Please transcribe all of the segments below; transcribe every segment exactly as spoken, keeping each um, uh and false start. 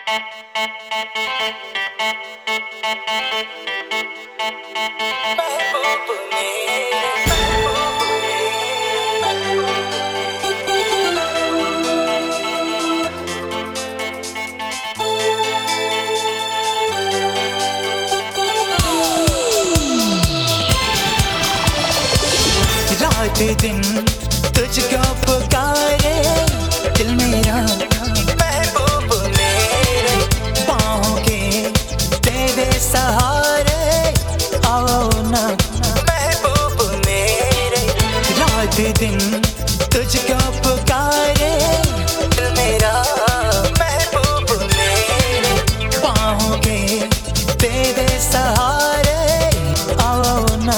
रात दिन तुझको पुकारे दिल मेरा, महबूब मेरे बाहों के तेरे सहारे आओ ना, महबूब मेरे। रात दिन तुझको पुकारे दिल मेरा, महबूब मेरे बाहों के तेरे सहारे आओ ना,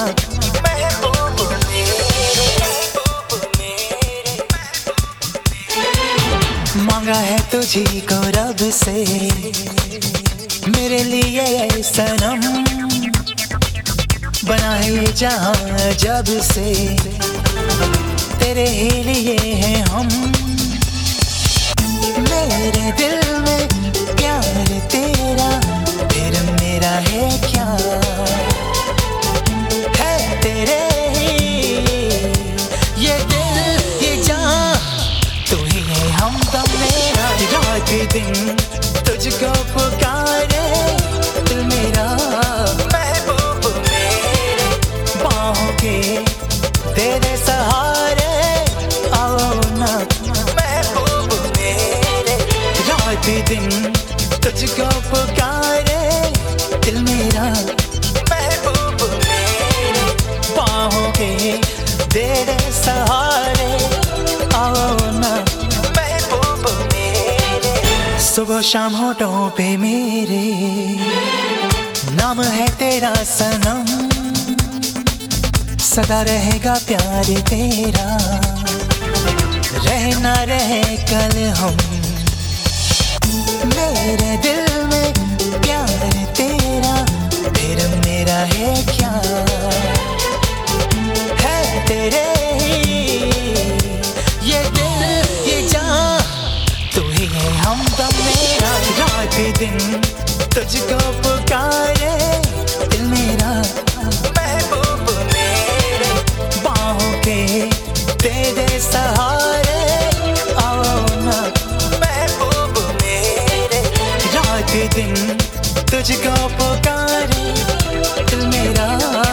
मांगा है तुझी को रब से मेरे लिए सनम, बना है ये जहां जब से तेरे ही लिए हैं हम। मेरे दिल में प्यार तेरा फिर मेरा है क्या, है तेरे ही ये दिल ये जान तू ही है हमदम मेरा। रात दिन तुझको पुकारे दिल मेरा, महबूब मेरे बाहों के तेरे सहारे आओ ना, महबूब मेरे। रात दिन तुझको पुकारे दिल मेरा, महबूब मेरे बाहों के तेरे सहारे आओ ना, महबूब मेरे। सुबह शाम होठों पे मेरे नाम है तेरा सनम, सदा रहेगा प्यार तेरा, रहना रहे कल हम। मेरे दिल में प्यार तेरा फिर मेरा है क्या, है तेरे हमदम मेरा। रात दिन तुझको पुकारे दिल मेरा, महबूब मेरे बाहों के तेरे सहारे आओ ना, महबूब मेरे। रात दिन तुझको पुकारे दिल मेरा।